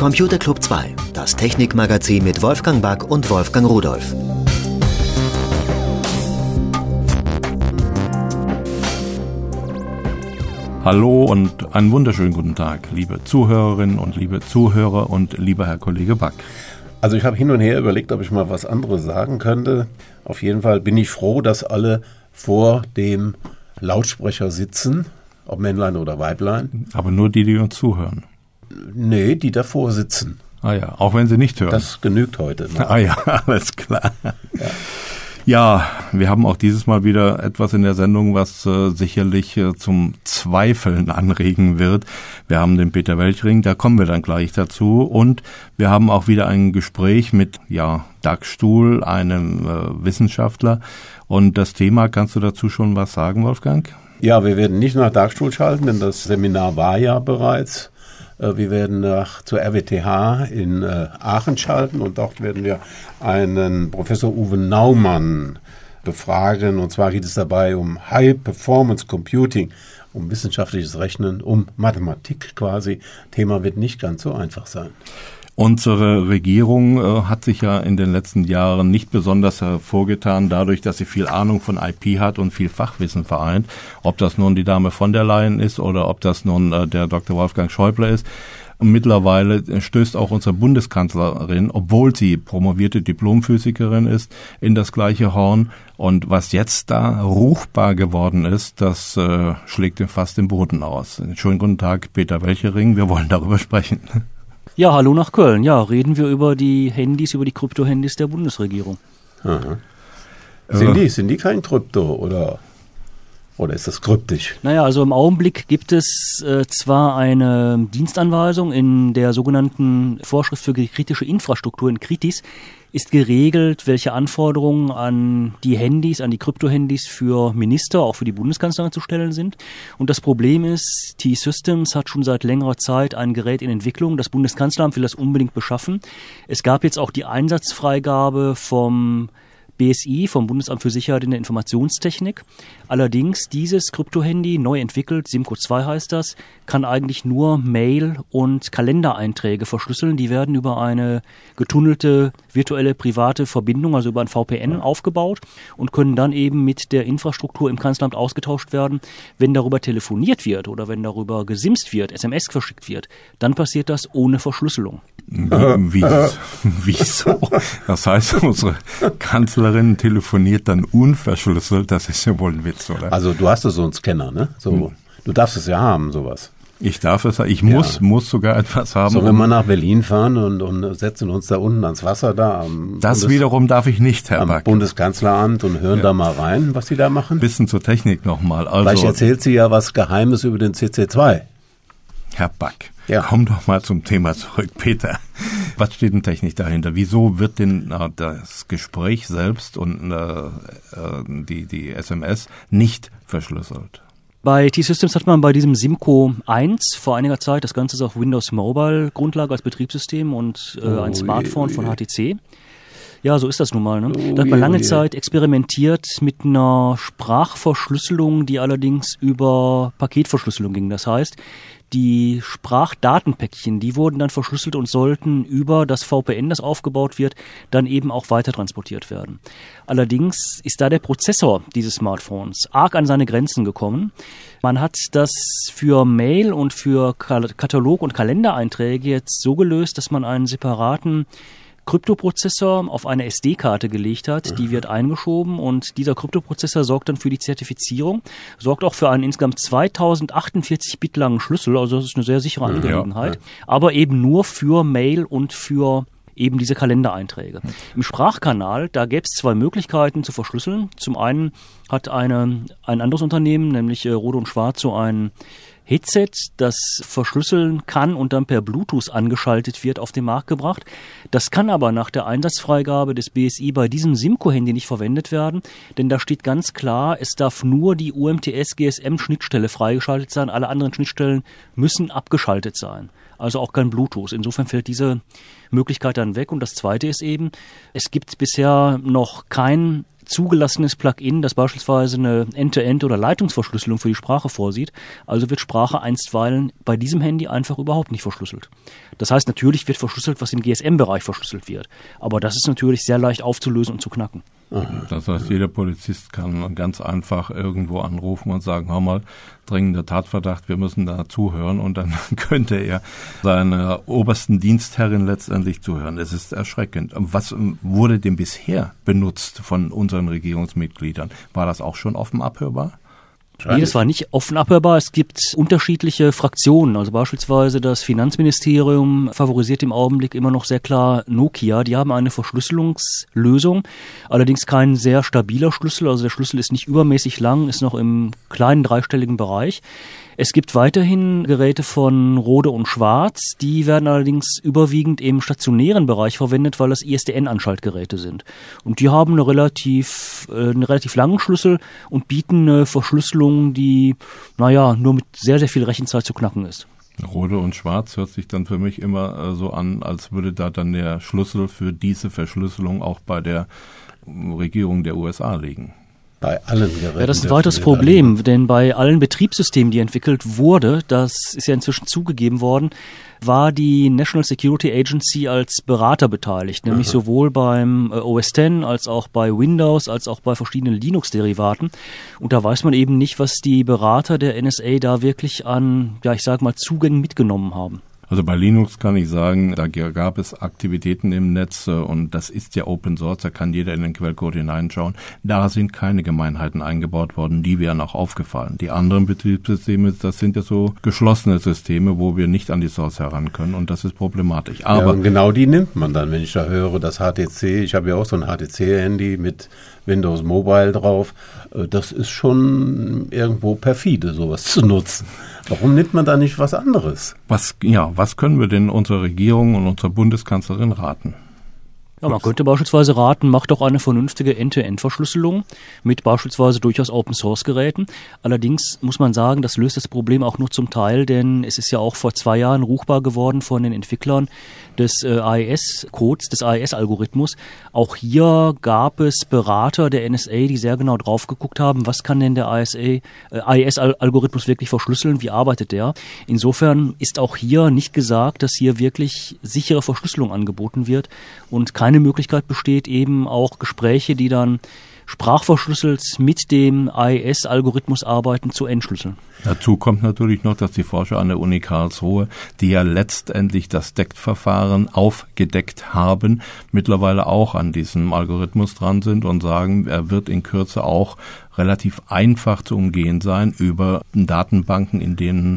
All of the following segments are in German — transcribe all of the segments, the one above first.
Computer Club 2, das Technikmagazin mit Wolfgang Back und Wolfgang Rudolph. Hallo und einen wunderschönen guten Tag, liebe Zuhörerinnen und liebe Zuhörer und lieber Herr Kollege Back. Also ich habe hin und her überlegt, ob ich mal was anderes sagen könnte. Auf jeden Fall bin ich froh, dass alle vor dem Lautsprecher sitzen, ob Männlein oder Weiblein. Aber nur die uns zuhören. Nee, die davor sitzen. Ah ja, auch wenn sie nicht hören. Das genügt heute. Ne? Ah ja, alles klar. Ja, wir haben auch dieses Mal wieder etwas in der Sendung, was sicherlich zum Zweifeln anregen wird. Wir haben den Peter Welchering, da kommen wir dann gleich dazu. Und wir haben auch wieder ein Gespräch mit Dagstuhl, einem Wissenschaftler. Und das Thema, kannst du dazu schon was sagen, Wolfgang? Ja, wir werden nicht nach Dagstuhl schalten, denn das Seminar war ja bereits. Wir werden zur RWTH in Aachen schalten und dort werden wir einen Professor Uwe Naumann befragen. Und zwar geht es dabei um High Performance Computing, um wissenschaftliches Rechnen, um Mathematik quasi. Thema wird nicht ganz so einfach sein. Unsere Regierung hat sich ja in den letzten Jahren nicht besonders hervorgetan, dadurch, dass sie viel Ahnung von IP hat und viel Fachwissen vereint. Ob das nun die Dame von der Leyen ist oder ob das nun der Dr. Wolfgang Schäuble ist. Und mittlerweile stößt auch unsere Bundeskanzlerin, obwohl sie promovierte Diplomphysikerin ist, in das gleiche Horn. Und was jetzt da ruchbar geworden ist, das schlägt ihm fast den Boden aus. Schönen guten Tag, Peter Welchering. Wir wollen darüber sprechen. Ja, hallo nach Köln. Ja, reden wir über die Handys, über die Krypto-Handys der Bundesregierung. Aha. Sind die kein Krypto oder ist das kryptisch? Naja, also im Augenblick gibt es zwar eine Dienstanweisung in der sogenannten Vorschrift für kritische Infrastruktur in KRITIS, ist geregelt, welche Anforderungen an die Handys, an die Krypto-Handys für Minister, auch für die Bundeskanzlerin zu stellen sind. Und das Problem ist, T-Systems hat schon seit längerer Zeit ein Gerät in Entwicklung. Das Bundeskanzleramt will das unbedingt beschaffen. Es gab jetzt auch die Einsatzfreigabe vom BSI, vom Bundesamt für Sicherheit in der Informationstechnik. Allerdings dieses Krypto-Handy, neu entwickelt, SIMCO 2 heißt das, kann eigentlich nur Mail- und Kalendereinträge verschlüsseln. Die werden über eine getunnelte virtuelle private Verbindung, also über ein VPN aufgebaut und können dann eben mit der Infrastruktur im Kanzleramt ausgetauscht werden. Wenn darüber telefoniert wird oder wenn darüber gesimst wird, SMS verschickt wird, dann passiert das ohne Verschlüsselung. Wieso? Das heißt, unsere Kanzlerin telefoniert dann unverschlüsselt, das ist ja wohl ein Witz, oder? Also du hast so einen Scanner, ne? So, Du darfst es ja haben, sowas. Ich darf es, ich muss sogar etwas haben. So, wenn wir nach Berlin fahren und setzen uns da unten ans Wasser da das wiederum darf ich nicht, Herr Back. Am Bundeskanzleramt und hören da mal rein, was die da machen. Bisschen zur Technik nochmal. Also, vielleicht erzählt sie ja was Geheimes über den CC2. Herr Back, komm doch mal zum Thema zurück. Peter, was steht denn technisch dahinter? Wieso wird denn das Gespräch selbst und die SMS nicht verschlüsselt? Bei T-Systems hat man bei diesem SIMCO 1 vor einiger Zeit, das Ganze ist auf Windows Mobile Grundlage als Betriebssystem und ein Smartphone von HTC. Ja, so ist das nun mal. Ne? Da hat man lange Zeit experimentiert mit einer Sprachverschlüsselung, die allerdings über Paketverschlüsselung ging. Das heißt, die Sprachdatenpäckchen, die wurden dann verschlüsselt und sollten über das VPN, das aufgebaut wird, dann eben auch weiter transportiert werden. Allerdings ist da der Prozessor dieses Smartphones arg an seine Grenzen gekommen. Man hat das für Mail und für Katalog- und Kalendereinträge jetzt so gelöst, dass man einen separaten Kryptoprozessor auf eine SD-Karte gelegt hat, die wird eingeschoben und dieser Kryptoprozessor sorgt dann für die Zertifizierung, sorgt auch für einen insgesamt 2048 Bit langen Schlüssel, also das ist eine sehr sichere Angelegenheit, aber eben nur für Mail und für eben diese Kalendereinträge. Im Sprachkanal, da gäbe es zwei Möglichkeiten zu verschlüsseln. Zum einen hat ein anderes Unternehmen, nämlich Rohde und Schwarz, so ein Headset, das verschlüsseln kann und dann per Bluetooth angeschaltet wird, auf den Markt gebracht. Das kann aber nach der Einsatzfreigabe des BSI bei diesem SIMCO-Handy nicht verwendet werden, denn da steht ganz klar, es darf nur die UMTS-GSM-Schnittstelle freigeschaltet sein, alle anderen Schnittstellen müssen abgeschaltet sein. Also auch kein Bluetooth. Insofern fällt diese Möglichkeit dann weg. Und das Zweite ist eben, es gibt bisher noch kein zugelassenes Plugin, das beispielsweise eine End-to-End- oder Leitungsverschlüsselung für die Sprache vorsieht. Also wird Sprache einstweilen bei diesem Handy einfach überhaupt nicht verschlüsselt. Das heißt, natürlich wird verschlüsselt, was im GSM-Bereich verschlüsselt wird. Aber das ist natürlich sehr leicht aufzulösen und zu knacken. Das heißt, jeder Polizist kann ganz einfach irgendwo anrufen und sagen, hör mal, dringender Tatverdacht, wir müssen da zuhören, und dann könnte er seiner obersten Dienstherrin letztendlich zuhören. Es ist erschreckend. Was wurde denn bisher benutzt von unseren Regierungsmitgliedern? War das auch schon offen abhörbar? Nee, das war nicht offen abhörbar. Es gibt unterschiedliche Fraktionen. Also beispielsweise das Finanzministerium favorisiert im Augenblick immer noch sehr klar Nokia. Die haben eine Verschlüsselungslösung, allerdings kein sehr stabiler Schlüssel. Also der Schlüssel ist nicht übermäßig lang, ist noch im kleinen dreistelligen Bereich. Es gibt weiterhin Geräte von Rode und Schwarz, die werden allerdings überwiegend im stationären Bereich verwendet, weil das ISDN-Anschaltgeräte sind. Und die haben einen relativ langen Schlüssel und bieten eine Verschlüsselung, die, nur mit sehr, sehr viel Rechenzeit zu knacken ist. Rode und Schwarz hört sich dann für mich immer so an, als würde da dann der Schlüssel für diese Verschlüsselung auch bei der Regierung der USA liegen. Bei allen Geräten. Ja, das ist ein weiteres Problem, denn bei allen Betriebssystemen, die entwickelt wurde, das ist ja inzwischen zugegeben worden, war die National Security Agency als Berater beteiligt, nämlich sowohl beim OS X als auch bei Windows, als auch bei verschiedenen Linux-Derivaten. Und da weiß man eben nicht, was die Berater der NSA da wirklich an, Zugängen mitgenommen haben. Also bei Linux kann ich sagen, da gab es Aktivitäten im Netz, und das ist ja Open Source, da kann jeder in den Quellcode hineinschauen. Da sind keine Gemeinheiten eingebaut worden, die wären auch aufgefallen. Die anderen Betriebssysteme, das sind ja so geschlossene Systeme, wo wir nicht an die Source heran können, und das ist problematisch. Aber und genau die nimmt man dann, wenn ich da höre, das HTC, ich habe ja auch so ein HTC-Handy mit Windows Mobile drauf, das ist schon irgendwo perfide, sowas zu nutzen. Warum nimmt man da nicht was anderes? Was können wir denn unserer Regierung und unserer Bundeskanzlerin raten? Ja, man könnte beispielsweise raten, macht doch eine vernünftige End-to-End-Verschlüsselung mit beispielsweise durchaus Open-Source-Geräten. Allerdings muss man sagen, das löst das Problem auch nur zum Teil, denn es ist ja auch vor 2 Jahren ruchbar geworden von den Entwicklern des AES-Codes, des AES-Algorithmus. Auch hier gab es Berater der NSA, die sehr genau drauf geguckt haben, was kann denn der AES-Algorithmus wirklich verschlüsseln, wie arbeitet der. Insofern ist auch hier nicht gesagt, dass hier wirklich sichere Verschlüsselung angeboten wird und keine Möglichkeit besteht, eben auch Gespräche, die dann sprachverschlüsselt mit dem AES-Algorithmus arbeiten, zu entschlüsseln. Dazu kommt natürlich noch, dass die Forscher an der Uni Karlsruhe, die ja letztendlich das DECT-Verfahren aufgedeckt haben, mittlerweile auch an diesem Algorithmus dran sind und sagen, er wird in Kürze auch relativ einfach zu umgehen sein über Datenbanken, in denen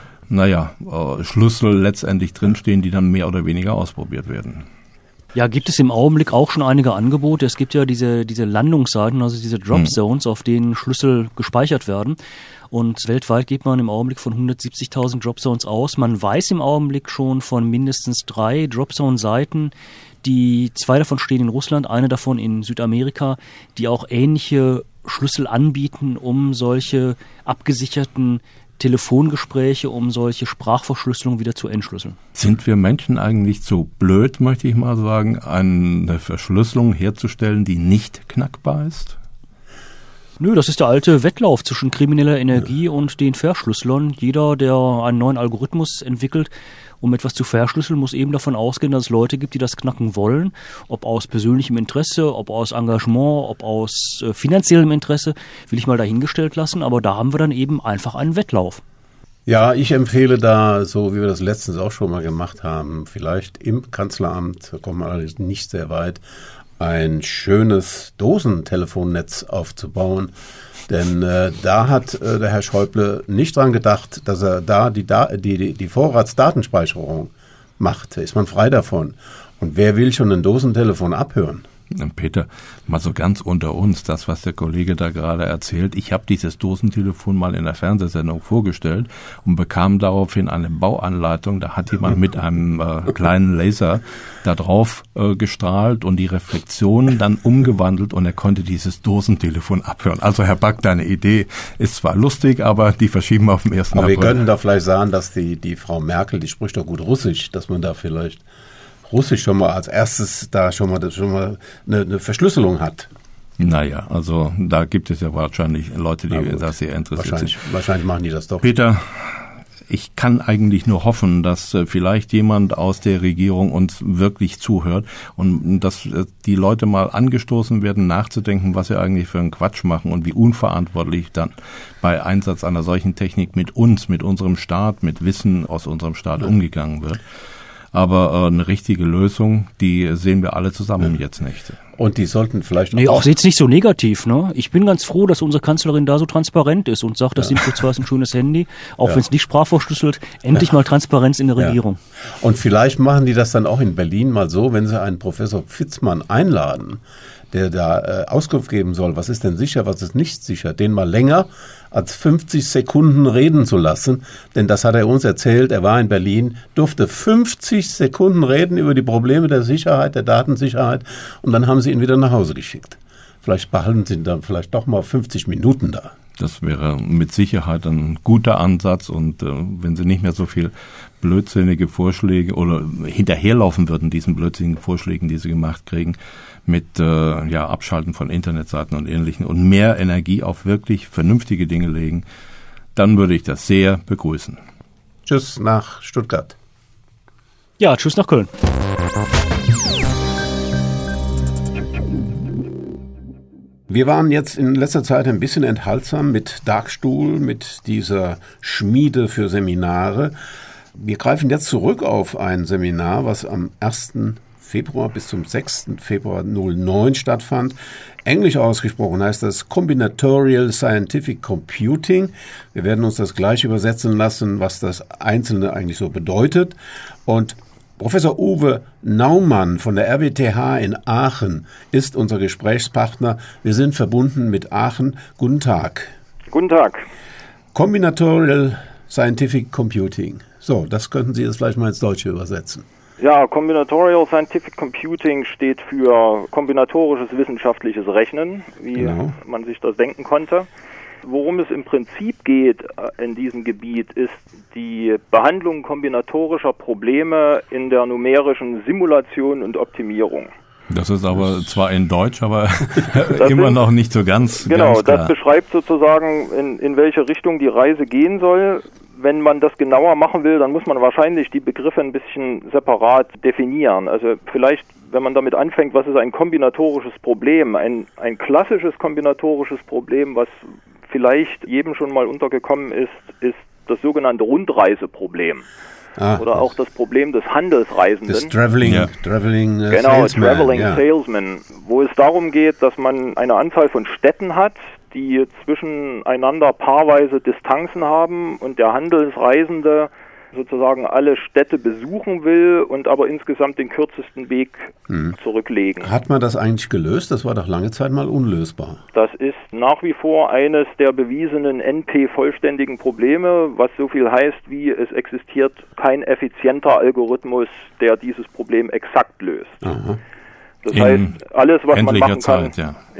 Schlüssel letztendlich drinstehen, die dann mehr oder weniger ausprobiert werden. Ja, gibt es im Augenblick auch schon einige Angebote. Es gibt ja diese Landungsseiten, also diese Drop Zones, auf denen Schlüssel gespeichert werden. Und weltweit geht man im Augenblick von 170.000 Drop Zones aus. Man weiß im Augenblick schon von mindestens 3 Drop Zone Seiten, die 2 davon stehen in Russland, eine davon in Südamerika, die auch ähnliche Schlüssel anbieten, um solche abgesicherten Telefongespräche, um solche Sprachverschlüsselung wieder zu entschlüsseln. Sind wir Menschen eigentlich so blöd, möchte ich mal sagen, eine Verschlüsselung herzustellen, die nicht knackbar ist? Nö, das ist der alte Wettlauf zwischen krimineller Energie und den Verschlüsselern. Jeder, der einen neuen Algorithmus entwickelt, um etwas zu verschlüsseln, muss eben davon ausgehen, dass es Leute gibt, die das knacken wollen. Ob aus persönlichem Interesse, ob aus Engagement, ob aus finanziellem Interesse, will ich mal dahingestellt lassen. Aber da haben wir dann eben einfach einen Wettlauf. Ja, ich empfehle da, so wie wir das letztens auch schon mal gemacht haben, vielleicht im Kanzleramt, da kommt man allerdings nicht sehr weit, ein schönes Dosentelefonnetz aufzubauen. Denn da hat der Herr Schäuble nicht dran gedacht, dass er da die Vorratsdatenspeicherung macht. Da ist man frei davon. Und wer will schon ein Dosentelefon abhören? Peter, mal so ganz unter uns, das, was der Kollege da gerade erzählt. Ich habe dieses Dosentelefon mal in der Fernsehsendung vorgestellt und bekam daraufhin eine Bauanleitung. Da hat jemand mit einem kleinen Laser da drauf gestrahlt und die Reflexion dann umgewandelt und er konnte dieses Dosentelefon abhören. Also Herr Back, deine Idee ist zwar lustig, aber die verschieben auf den 1. April. Aber wir könnten da vielleicht sagen, dass die Frau Merkel, die spricht doch gut Russisch, dass man da vielleicht Russisch schon mal als erstes da schon mal eine Verschlüsselung hat. Naja, also da gibt es ja wahrscheinlich Leute, die da sehr interessiert sind. Wahrscheinlich machen die das doch. Peter, ich kann eigentlich nur hoffen, dass vielleicht jemand aus der Regierung uns wirklich zuhört und dass die Leute mal angestoßen werden, nachzudenken, was sie eigentlich für einen Quatsch machen und wie unverantwortlich dann bei Einsatz einer solchen Technik mit uns, mit unserem Staat, mit Wissen aus unserem Staat umgegangen wird. Aber eine richtige Lösung, die sehen wir alle zusammen jetzt nicht. Und die sollten vielleicht auch jetzt nicht so negativ, ne? Ich bin ganz froh, dass unsere Kanzlerin da so transparent ist und sagt, das Simco 2 ist ein schönes Handy, auch wenn es nicht sprachverschlüsselt, endlich mal Transparenz in der Regierung. Und vielleicht machen die das dann auch in Berlin mal so, wenn sie einen Professor Pfitzmann einladen, der da Auskunft geben soll, was ist denn sicher, was ist nicht sicher, den mal länger als 50 Sekunden reden zu lassen, denn das hat er uns erzählt, er war in Berlin, durfte 50 Sekunden reden über die Probleme der Sicherheit, der Datensicherheit und dann haben sie ihn wieder nach Hause geschickt. Vielleicht behalten sie ihn dann vielleicht doch mal 50 Minuten da. Das wäre mit Sicherheit ein guter Ansatz und wenn sie nicht mehr so viel blödsinnige Vorschläge oder hinterherlaufen würden, diesen blödsinnigen Vorschlägen, die sie gemacht kriegen, mit Abschalten von Internetseiten und Ähnlichem und mehr Energie auf wirklich vernünftige Dinge legen, dann würde ich das sehr begrüßen. Tschüss nach Stuttgart. Ja, tschüss nach Köln. Wir waren jetzt in letzter Zeit ein bisschen enthaltsam mit Darkstuhl, mit dieser Schmiede für Seminare. Wir greifen jetzt zurück auf ein Seminar, was am 1. Februar bis zum 6. Februar 2009 stattfand. Englisch ausgesprochen heißt das Combinatorial Scientific Computing. Wir werden uns das gleich übersetzen lassen, was das Einzelne eigentlich so bedeutet. Und Professor Uwe Naumann von der RWTH in Aachen ist unser Gesprächspartner. Wir sind verbunden mit Aachen. Guten Tag. Guten Tag. Combinatorial Scientific Computing. So, das könnten Sie jetzt vielleicht mal ins Deutsche übersetzen. Ja, Combinatorial Scientific Computing steht für kombinatorisches wissenschaftliches Rechnen, wie man sich das denken konnte. Worum es im Prinzip geht in diesem Gebiet, ist die Behandlung kombinatorischer Probleme in der numerischen Simulation und Optimierung. Das ist aber zwar in Deutsch, aber immer noch nicht so ganz klar. Das beschreibt sozusagen, in welche Richtung die Reise gehen soll. Wenn man das genauer machen will, dann muss man wahrscheinlich die Begriffe ein bisschen separat definieren. Also vielleicht, wenn man damit anfängt, was ist ein kombinatorisches Problem? Ein klassisches kombinatorisches Problem, was vielleicht jedem schon mal untergekommen ist das sogenannte Rundreiseproblem. Oder auch das Problem des Handelsreisenden. Das Traveling Salesman, wo es darum geht, dass man eine Anzahl von Städten hat, die zwischeneinander paarweise Distanzen haben und der Handelsreisende sozusagen alle Städte besuchen will und aber insgesamt den kürzesten Weg zurücklegen. Hat man das eigentlich gelöst? Das war doch lange Zeit mal unlösbar. Das ist nach wie vor eines der bewiesenen NP-vollständigen Probleme, was so viel heißt wie, es existiert kein effizienter Algorithmus, der dieses Problem exakt löst. Aha. Das heißt, alles, was man machen kann,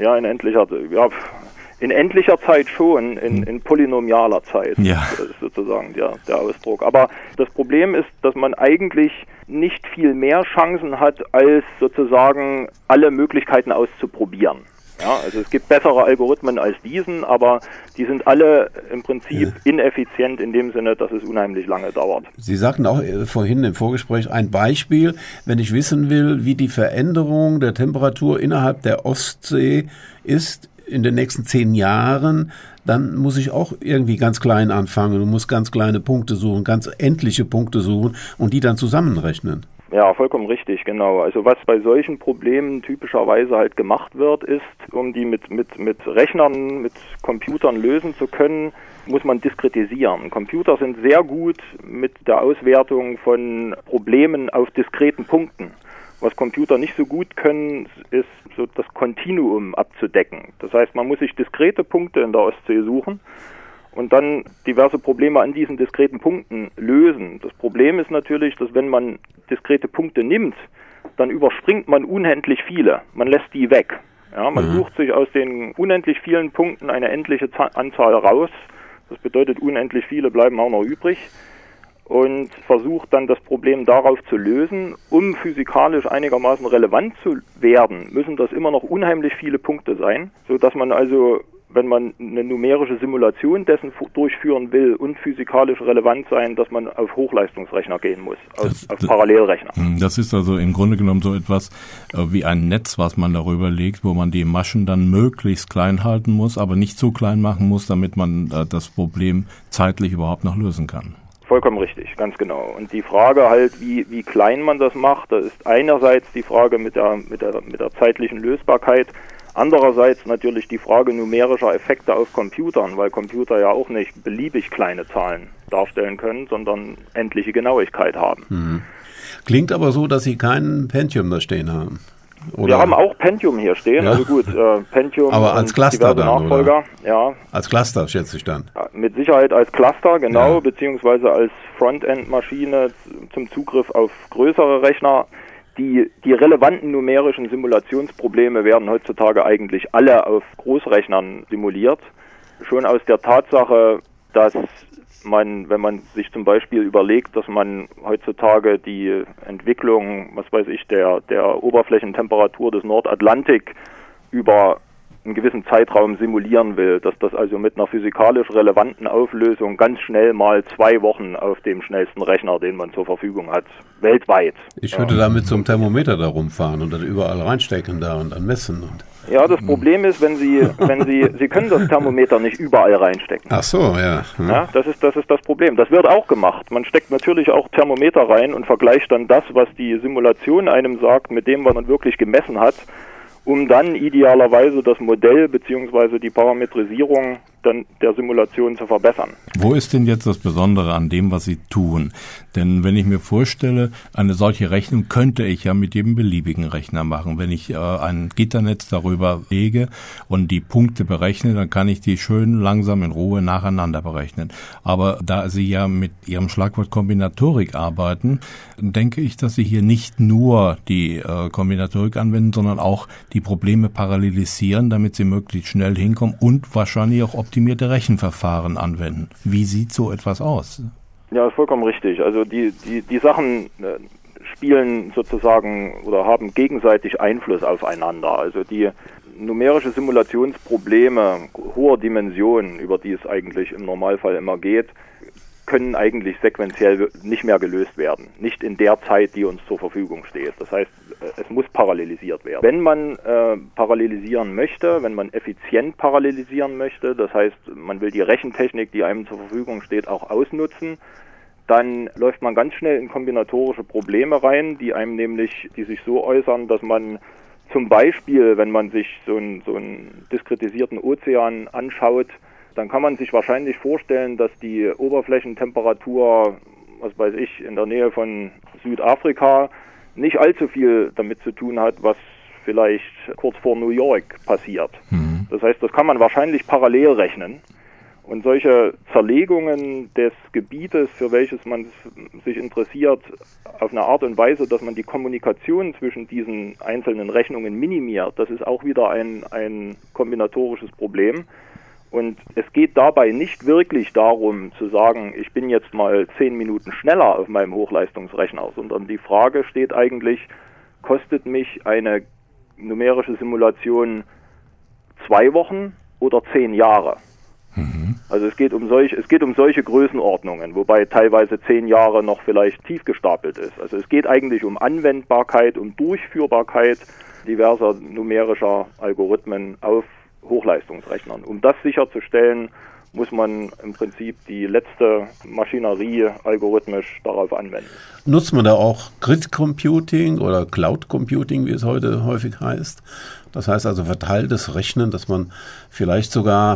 in endlicher Zeit schon, in polynomialer Zeit. Ja. Das ist sozusagen der Ausdruck. Aber das Problem ist, dass man eigentlich nicht viel mehr Chancen hat, als sozusagen alle Möglichkeiten auszuprobieren. Ja, also es gibt bessere Algorithmen als diesen, aber die sind alle im Prinzip ineffizient in dem Sinne, dass es unheimlich lange dauert. Sie sagten auch vorhin im Vorgespräch ein Beispiel, wenn ich wissen will, wie die Veränderung der Temperatur innerhalb der Ostsee ist in den nächsten 10 Jahren, dann muss ich auch irgendwie ganz klein anfangen und muss ganz kleine Punkte suchen, ganz endliche Punkte suchen und die dann zusammenrechnen. Ja, vollkommen richtig, genau. Also was bei solchen Problemen typischerweise halt gemacht wird, ist, um die mit Rechnern, mit Computern lösen zu können, muss man diskretisieren. Computer sind sehr gut mit der Auswertung von Problemen auf diskreten Punkten. Was Computer nicht so gut können, ist so das Kontinuum abzudecken. Das heißt, man muss sich diskrete Punkte in der Ostsee suchen und dann diverse Probleme an diesen diskreten Punkten lösen. Das Problem ist natürlich, dass wenn man diskrete Punkte nimmt, dann überspringt man unendlich viele. Man lässt die weg. Ja, man sucht sich aus den unendlich vielen Punkten eine endliche Anzahl raus. Das bedeutet, unendlich viele bleiben auch noch übrig. und versucht dann das Problem darauf zu lösen. Um physikalisch einigermaßen relevant zu werden, müssen das immer noch unheimlich viele Punkte sein, sodass man also, wenn man eine numerische Simulation dessen durchführen will und physikalisch relevant sein, dass man auf Hochleistungsrechner gehen muss, auf Parallelrechner. Das ist also im Grunde genommen so etwas wie ein Netz, was man darüber legt, wo man die Maschen dann möglichst klein halten muss, aber nicht so klein machen muss, damit man das Problem zeitlich überhaupt noch lösen kann. Vollkommen richtig, ganz genau. Und die Frage halt, wie klein man das macht, da ist einerseits die Frage mit der zeitlichen Lösbarkeit, andererseits natürlich die Frage numerischer Effekte auf Computern, weil Computer ja auch nicht beliebig kleine Zahlen darstellen können, sondern endliche Genauigkeit haben. Klingt aber so, dass Sie keinen Pentium da stehen haben. Oder? Wir haben auch Pentium hier stehen, also gut, Pentium aber als Cluster dann, Nachfolger, oder? Ja. Als Cluster, schätze ich dann. Mit Sicherheit als Cluster, genau, beziehungsweise als Frontend-Maschine zum Zugriff auf größere Rechner. Die relevanten numerischen Simulationsprobleme werden heutzutage eigentlich alle auf Großrechnern simuliert. Schon aus der Tatsache, dass man, wenn man sich zum Beispiel überlegt, dass man heutzutage die Entwicklung, was weiß ich, der Oberflächentemperatur des Nordatlantik über einen gewissen Zeitraum simulieren will, dass das also mit einer physikalisch relevanten Auflösung ganz schnell mal 2 Wochen auf dem schnellsten Rechner, den man zur Verfügung hat, weltweit. Ich würde da mit so einem Thermometer da rumfahren und dann überall reinstecken da und dann messen. Ja, das Problem ist, Sie können das Thermometer nicht überall reinstecken. Ach so, ja. Ja, das ist das Problem. Das wird auch gemacht. Man steckt natürlich auch Thermometer rein und vergleicht dann das, was die Simulation einem sagt, mit dem, was man wirklich gemessen hat, um dann idealerweise das Modell bzw. die Parametrisierung dann der Simulation zu verbessern. Wo ist denn jetzt das Besondere an dem, was Sie tun? Denn wenn ich mir vorstelle, eine solche Rechnung könnte ich ja mit jedem beliebigen Rechner machen. Wenn ich ein Gitternetz darüber lege und die Punkte berechne, dann kann ich die schön langsam in Ruhe nacheinander berechnen. Aber da Sie ja mit Ihrem Schlagwort Kombinatorik arbeiten, denke ich, dass Sie hier nicht nur die Kombinatorik anwenden, sondern auch die Probleme parallelisieren, damit Sie möglichst schnell hinkommen und wahrscheinlich auch optimierte Rechenverfahren anwenden. Wie sieht so etwas aus? Ja, ist vollkommen richtig. Also die Sachen spielen sozusagen oder haben gegenseitig Einfluss aufeinander. Also die numerische Simulationsprobleme hoher Dimensionen, über die es eigentlich im Normalfall immer geht, können eigentlich sequenziell nicht mehr gelöst werden. Nicht in der Zeit, die uns zur Verfügung steht. Das heißt, es muss parallelisiert werden. Wenn man parallelisieren möchte, wenn man effizient parallelisieren möchte, das heißt, man will die Rechentechnik, die einem zur Verfügung steht, auch ausnutzen, dann läuft man ganz schnell in kombinatorische Probleme rein, die sich so äußern, dass man zum Beispiel, wenn man sich so einen diskretisierten Ozean anschaut, dann kann man sich wahrscheinlich vorstellen, dass die Oberflächentemperatur, was weiß ich, in der Nähe von Südafrika nicht allzu viel damit zu tun hat, was vielleicht kurz vor New York passiert. Das heißt, das kann man wahrscheinlich parallel rechnen. Und solche Zerlegungen des Gebietes, für welches man sich interessiert, auf eine Art und Weise, dass man die Kommunikation zwischen diesen einzelnen Rechnungen minimiert, das ist auch wieder ein kombinatorisches Problem. Und es geht dabei nicht wirklich darum zu sagen, ich bin jetzt mal 10 Minuten schneller auf meinem Hochleistungsrechner, sondern die Frage steht eigentlich, kostet mich eine numerische Simulation 2 Wochen oder 10 Jahre? Also es geht um solche Größenordnungen, wobei teilweise 10 Jahre noch vielleicht tief gestapelt ist. Also es geht eigentlich um Anwendbarkeit, um Durchführbarkeit diverser numerischer Algorithmen auf Hochleistungsrechnern. Um das sicherzustellen, muss man im Prinzip die letzte Maschinerie algorithmisch darauf anwenden. Nutzt man da auch Grid Computing oder Cloud Computing, wie es heute häufig heißt? Das heißt also verteiltes Rechnen, dass man vielleicht sogar,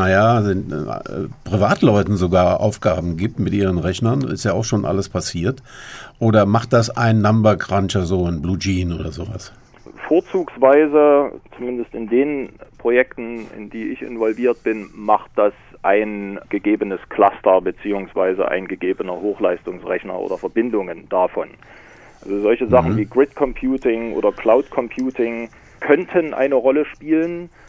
Privatleuten sogar Aufgaben gibt mit ihren Rechnern. Ist ja auch schon alles passiert. Oder macht das ein Number Cruncher, so ein BlueGene oder sowas? Vorzugsweise, zumindest in den Projekten, in die ich involviert bin, macht das ein gegebenes Cluster beziehungsweise ein gegebener Hochleistungsrechner oder Verbindungen davon. Also solche Sachen wie Grid Computing oder Cloud Computing könnten eine Rolle spielen,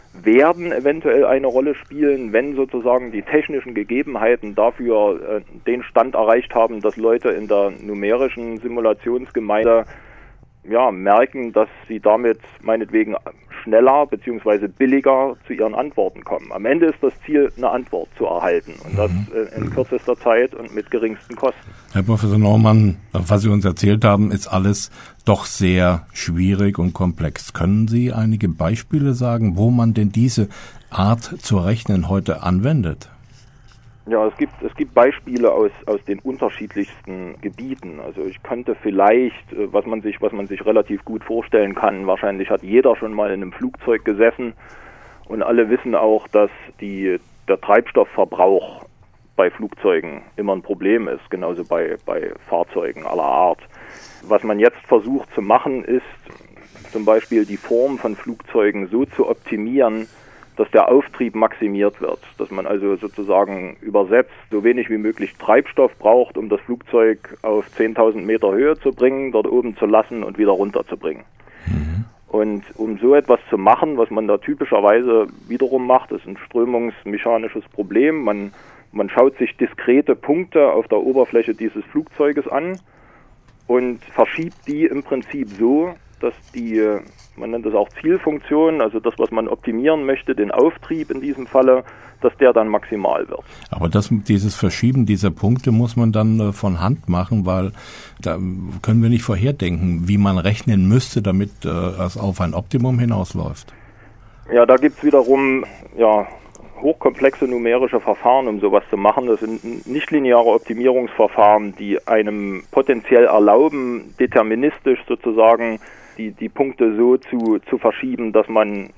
werden eventuell eine Rolle spielen, wenn sozusagen die technischen Gegebenheiten dafür den Stand erreicht haben, dass Leute in der numerischen Simulationsgemeinde merken, dass sie damit meinetwegen schneller bzw. billiger zu ihren Antworten kommen. Am Ende ist das Ziel, eine Antwort zu erhalten und das in kürzester Zeit und mit geringsten Kosten. Herr Professor Naumann, was Sie uns erzählt haben, ist alles doch sehr schwierig und komplex. Können Sie einige Beispiele sagen, wo man denn diese Art zu rechnen heute anwendet? Ja, es gibt Beispiele aus den unterschiedlichsten Gebieten. Also ich könnte vielleicht, was man sich relativ gut vorstellen kann, wahrscheinlich hat jeder schon mal in einem Flugzeug gesessen und alle wissen auch, dass der Treibstoffverbrauch bei Flugzeugen immer ein Problem ist, genauso bei Fahrzeugen aller Art. Was man jetzt versucht zu machen, ist zum Beispiel die Form von Flugzeugen so zu optimieren, dass der Auftrieb maximiert wird, dass man also sozusagen übersetzt so wenig wie möglich Treibstoff braucht, um das Flugzeug auf 10.000 Meter Höhe zu bringen, dort oben zu lassen und wieder runter zu bringen. Und um so etwas zu machen, was man da typischerweise wiederum macht, ist ein strömungsmechanisches Problem. Man schaut sich diskrete Punkte auf der Oberfläche dieses Flugzeuges an und verschiebt die im Prinzip so, dass man nennt das auch Zielfunktion, also das, was man optimieren möchte, den Auftrieb in diesem Falle, dass der dann maximal wird. Aber dieses Verschieben dieser Punkte muss man dann von Hand machen, weil da können wir nicht vorherdenken, wie man rechnen müsste, damit es auf ein Optimum hinausläuft. Ja, da gibt's wiederum hochkomplexe numerische Verfahren, um sowas zu machen. Das sind nichtlineare Optimierungsverfahren, die einem potenziell erlauben, deterministisch sozusagen die Punkte so zu verschieben, dass man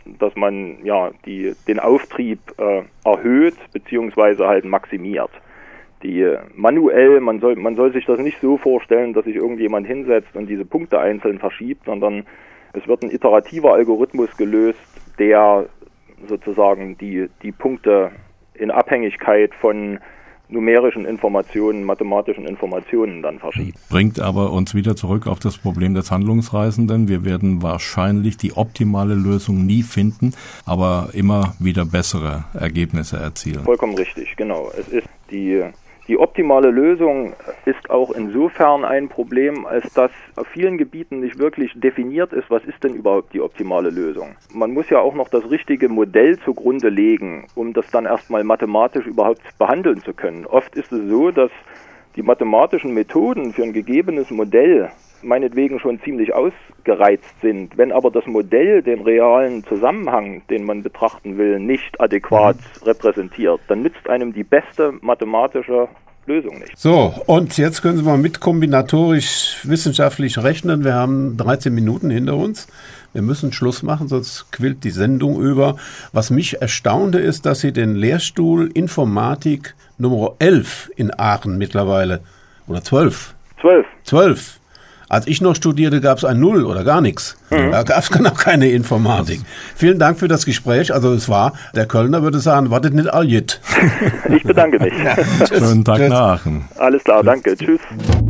den Auftrieb erhöht beziehungsweise halt maximiert. Manuell, man soll sich das nicht so vorstellen, dass sich irgendjemand hinsetzt und diese Punkte einzeln verschiebt, sondern es wird ein iterativer Algorithmus gelöst, der sozusagen die Punkte in Abhängigkeit von numerischen Informationen, mathematischen Informationen dann verschiebt. Bringt aber uns wieder zurück auf das Problem des Handlungsreisenden. Wir werden wahrscheinlich die optimale Lösung nie finden, aber immer wieder bessere Ergebnisse erzielen. Vollkommen richtig, genau. Es ist die optimale Lösung ist auch insofern ein Problem, als dass auf vielen Gebieten nicht wirklich definiert ist, was ist denn überhaupt die optimale Lösung. Man muss ja auch noch das richtige Modell zugrunde legen, um das dann erstmal mathematisch überhaupt behandeln zu können. Oft ist es so, dass die mathematischen Methoden für ein gegebenes Modell meinetwegen schon ziemlich ausgereizt sind. Wenn aber das Modell den realen Zusammenhang, den man betrachten will, nicht adäquat repräsentiert, dann nützt einem die beste mathematische Lösung nicht. So, und jetzt können Sie mal mit kombinatorisch wissenschaftlich rechnen. Wir haben 13 Minuten hinter uns. Wir müssen Schluss machen, sonst quillt die Sendung über. Was mich erstaunte, ist, dass Sie den Lehrstuhl Informatik Nummer 11 in Aachen mittlerweile, oder 12. 12. Als ich noch studierte, gab es ein Null oder gar nichts. Da gab es noch keine Informatik. Vielen Dank für das Gespräch. Also es war, der Kölner würde sagen, wartet nicht alljit. Ich bedanke mich. Ja, schönen Tag nach Aachen. Alles klar, danke. Tschüss.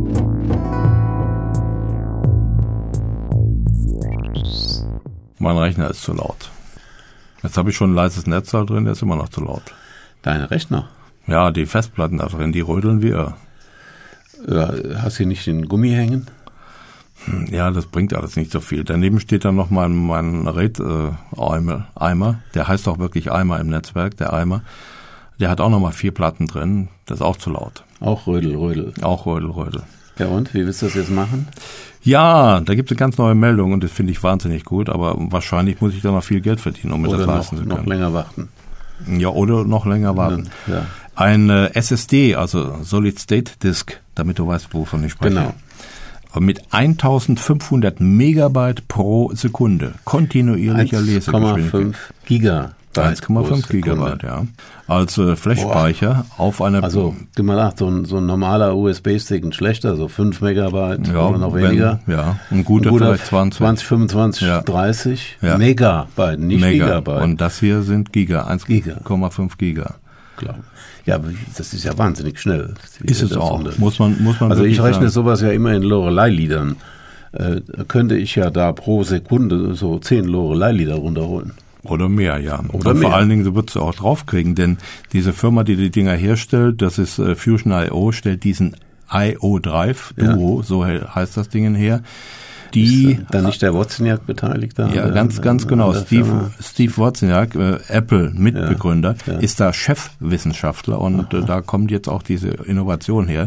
Mein Rechner ist zu laut. Jetzt habe ich schon ein leises Netzteil drin, der ist immer noch zu laut. Dein Rechner? Ja, die Festplatten da drin, die rödeln wie irre. Hast du nicht den Gummi hängen? Ja, das bringt alles nicht so viel. Daneben steht dann noch mein Eimer. Der heißt auch wirklich Eimer im Netzwerk, der Eimer. Der hat auch nochmal 4 Platten drin. Das ist auch zu laut. Auch Rödel. Auch Rödel. Ja und, wie willst du das jetzt machen? Ja, da gibt es eine ganz neue Meldung und das finde ich wahnsinnig gut. Aber wahrscheinlich muss ich da noch viel Geld verdienen, um mir das leisten zu können. Noch länger warten. Ja, oder noch länger warten. Ja. Ein SSD, also Solid State Disk, damit du weißt, wovon ich spreche. Genau. Mit 1500 Megabyte pro Sekunde. Kontinuierlicher Lesegeschwindigkeit. 1,5 Gigabyte. 1,5 Gigabyte, ja. Als Flash-Speicher auf einer... Also, gib mal nach, so ein normaler USB-Stick, ein schlechter, so 5 Megabyte oder noch weniger. Ein guter vielleicht 20, 25, 30 Megabyte, nicht Gigabyte. Und das hier sind 1,5 Giga. Klar. Ja, das ist ja wahnsinnig schnell. Ist es auch. Muss man also ich rechne sowas ja immer in Lorelei-Liedern. Könnte ich ja da pro Sekunde so 10 Lorelei-Lieder runterholen. Oder mehr, ja. Oder und mehr. Vor allen Dingen, so würdest du auch draufkriegen, denn diese Firma, die Dinger herstellt, das ist Fusion.io, stellt diesen IO Drive Duo, so heißt das Ding her. Ist da nicht der Wozniak beteiligt? Da Ja, ganz genau. Steve Wozniak, Apple-Mitbegründer, ist da Chefwissenschaftler und da kommt jetzt auch diese Innovation her.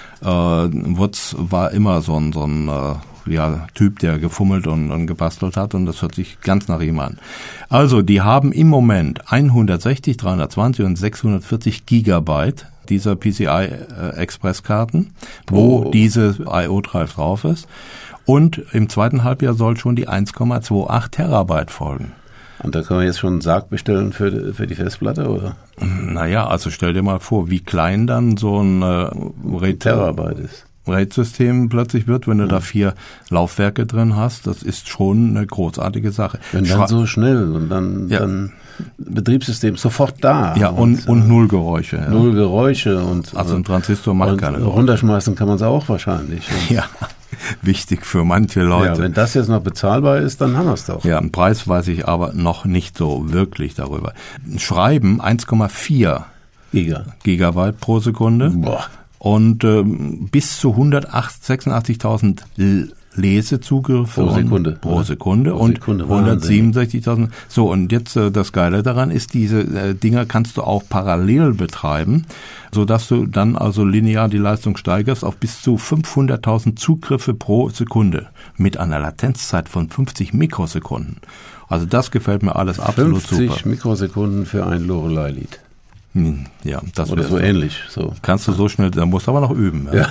Woz war immer so ein Typ, der gefummelt und gebastelt hat und das hört sich ganz nach ihm an. Also, die haben im Moment 160, 320 und 640 Gigabyte dieser PCI-Express-Karten, wo diese IO-Drive drauf ist. Und im zweiten Halbjahr soll schon die 1,28 Terabyte folgen. Und da kann man jetzt schon einen Sarg bestellen für die Festplatte, oder? Naja, also stell dir mal vor, wie klein dann so ein Terabyte ist. RAID-System plötzlich wird, wenn du da 4 Laufwerke drin hast. Das ist schon eine großartige Sache. Wenn dann so schnell und dann Betriebssystem sofort da. Ja, und null Geräusche. Ja. Null Geräusche. Also ein Transistor macht keine Geräusche. Runterschmeißen kann man es auch wahrscheinlich. Ja, wichtig für manche Leute. Ja, wenn das jetzt noch bezahlbar ist, dann haben wir es doch. Ja, einen Preis weiß ich aber noch nicht so wirklich darüber. Schreiben 1,4 Gigabyte pro Sekunde. Boah. Und bis zu 186.000 Lesezugriffe pro Sekunde und 167.000. So, und jetzt das Geile daran ist, diese Dinger kannst du auch parallel betreiben, sodass du dann also linear die Leistung steigerst auf bis zu 500.000 Zugriffe pro Sekunde mit einer Latenzzeit von 50 Mikrosekunden. Also das gefällt mir alles absolut super. 50 Mikrosekunden für ein Lorelei-Lied. Ja, das oder so ähnlich. So. Kannst du so schnell, da musst du aber noch üben. Ja,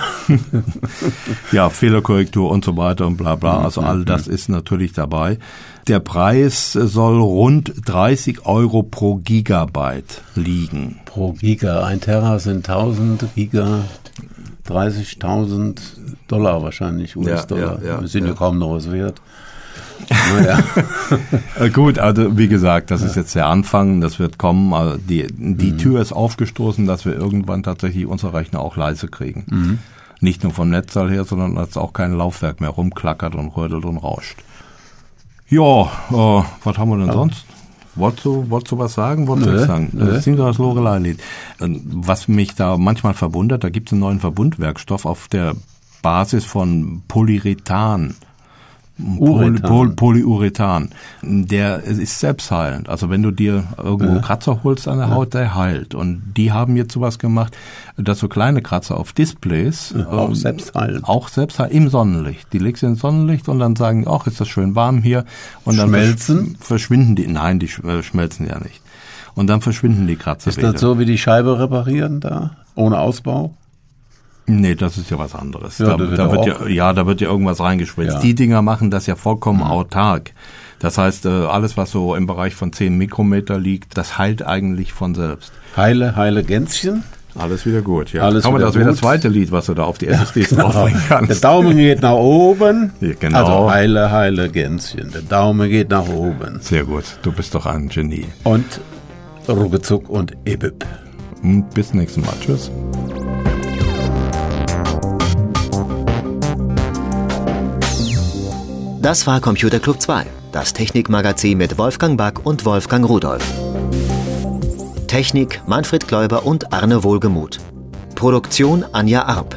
ja, Fehlerkorrektur und so weiter und bla bla, also all das ist natürlich dabei. Der Preis soll rund 30 Euro pro Gigabyte liegen. Pro Giga, 1 Terra sind 1000 Giga, 30.000 Dollar wahrscheinlich, US-Dollar. Wir sind ja kaum noch was wert. Naja. Gut, also wie gesagt, das ist jetzt der Anfang, das wird kommen. Also die Tür ist aufgestoßen, dass wir irgendwann tatsächlich unsere Rechner auch leise kriegen. Nicht nur vom Netzteil her, sondern dass auch kein Laufwerk mehr rumklackert und rödelt und rauscht. Ja, was haben wir denn sonst? Wolltest du was sagen? Das ist das Lorelei-Lied. Was mich da manchmal verwundert, da gibt es einen neuen Verbundwerkstoff auf der Basis von Polyurethan. Polyurethan. Der ist selbstheilend. Also wenn du dir irgendwo Kratzer holst an der Haut, der heilt. Und die haben jetzt sowas gemacht, dass so kleine Kratzer auf Displays auch selbstheilend im Sonnenlicht. Die legst du ins Sonnenlicht und dann sagen, ach, ist das schön warm hier. Und dann verschwinden die. Nein, die schmelzen ja nicht. Und dann verschwinden die Kratzer wieder. Ist das so wie die Scheibe reparieren da? Ohne Ausbau? Nee, das ist ja was anderes. Ja, da wird ja irgendwas reingespritzt. Ja. Die Dinger machen das ja vollkommen autark. Das heißt, alles, was so im Bereich von 10 Mikrometer liegt, das heilt eigentlich von selbst. Heile Gänschen. Alles wieder gut, ja. Das wäre das zweite Lied, was du da auf die SSDs draufbringen kannst. Der Daumen geht nach oben. Ja, genau. Also heile Gänschen. Der Daumen geht nach oben. Sehr gut. Du bist doch ein Genie. Und ruckezuck und ebib. Bis nächstes Mal. Tschüss. Das war Computer Club 2, das Technikmagazin mit Wolfgang Back und Wolfgang Rudolph. Technik Manfred Kläuber und Arne Wohlgemuth. Produktion Anja Arp.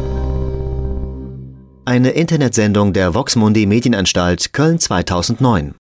Eine Internetsendung der Vox Mundi Medienanstalt Köln 2009.